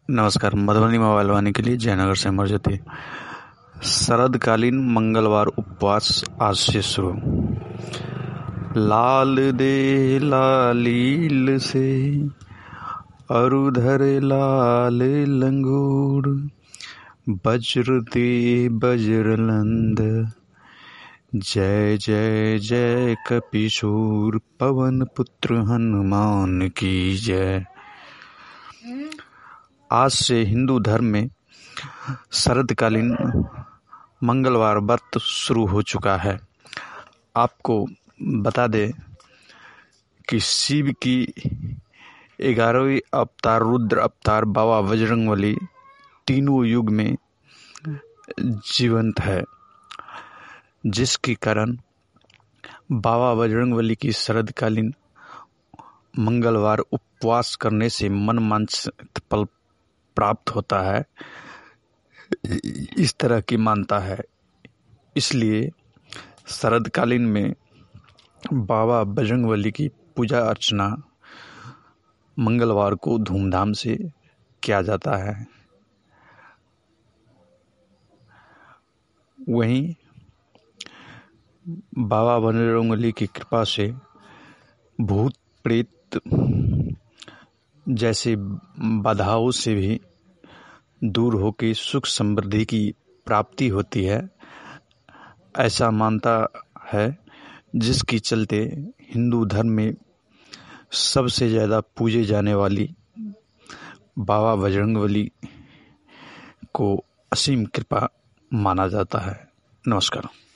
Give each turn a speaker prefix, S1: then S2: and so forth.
S1: नमस्कार। मधुबनी मोबाइल वाणी के लिए जयनगर से अमरज्योति। शरदकालीन मंगलवार उपवास आज से शुरू। लाल दे लालील से अरुधर लाल लंगूर, वज्र दे वज्रनंद, जय जय जय कपिशूर, पवन पुत्र हनुमान की जय। आज से हिंदू धर्म में शरदकालीन मंगलवार व्रत शुरू हो चुका है। आपको बता दें कि शिव की 11वीं अवतार रुद्र अवतार बाबा बजरंगबली तीनों युग में जीवंत है, जिसके कारण बाबा बजरंगबली की शरदकालीन मंगलवार उपवास करने से मनवांछित फल प्राप्त होता है, इस तरह की मानता है। इसलिए शरदकालीन में बाबा बजरंगबली की पूजा अर्चना मंगलवार को धूमधाम से किया जाता है। वहीं बाबा बजरंगबली की कृपा से भूत प्रेत जैसे बाधाओं से भी दूर होकर सुख समृद्धि की प्राप्ति होती है, ऐसा मानता है। जिसके चलते हिंदू धर्म में सबसे ज़्यादा पूजे जाने वाली बाबा बजरंगबली को असीम कृपा माना जाता है। नमस्कार।